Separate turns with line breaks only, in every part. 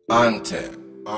Ante.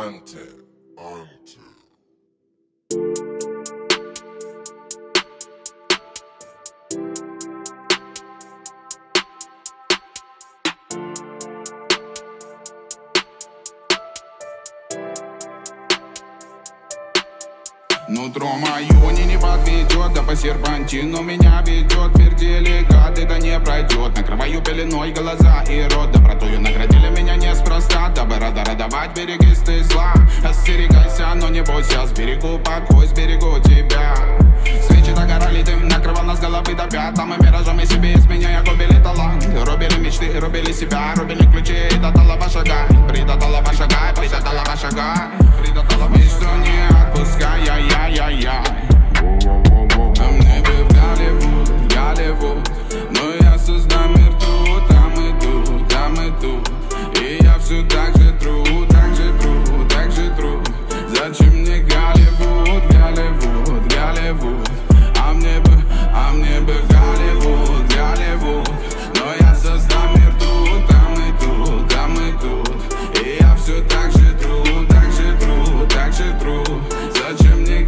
Нутро мое не подведет, да по серпантину меня ведет. Твердили гады, да не пройдет. Накрываю пеленой глаза и рот. Добротою наградили меня неспроста, дабы радовать береги ты зла. Остерегайся, но не бойся, сберегу покой, сберегу тебя. Свечи догорали, дым накрывал нас головы до пят. А мы миражами себе изменяя губили талант. Рубили мечты, рубили себя, рубили ключи. Придатала шагай, придатала шагай, придатала шагай, придатала что не отпускай, я. А мне бы в Голливуд, но я создам мир тут, там и тут. И я все так же тру. Зачем мне Голливуд? А мне бы Голливуд, но я создам мир тут, там и тут. И я все так же тру. Зачем мне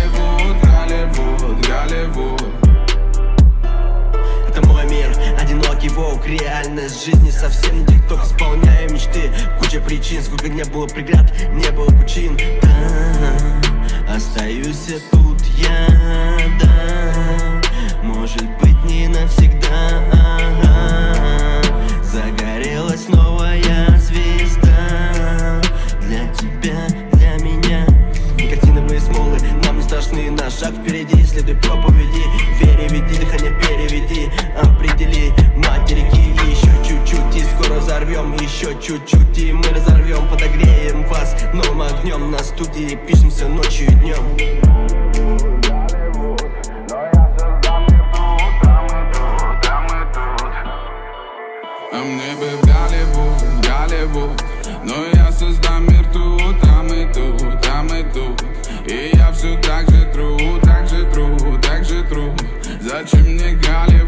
Голливуд?
Это мой мир, одинокий волк, реальность жизни совсем не тикток. Исполняю мечты, куча причин, сколько не было преград, не было причин. Да, остаюсь тут я, да, может быть не навсегда. Загорелась новая звезда для тебя, для меня. Никотиновые смолы нам не страшны, наш шаг впереди. Следуй проповеди, вере веди, дыхание переведи. Определи материки, еще чуть-чуть и скоро взорвем. Еще чуть-чуть и мы разорвем, подогреем вас новым огнем. На студии пишемся ночью и днем.
А мне бы в Голливуд, но я создам мир тут, там и тут. И я все так же тру. Зачем мне Голливуд?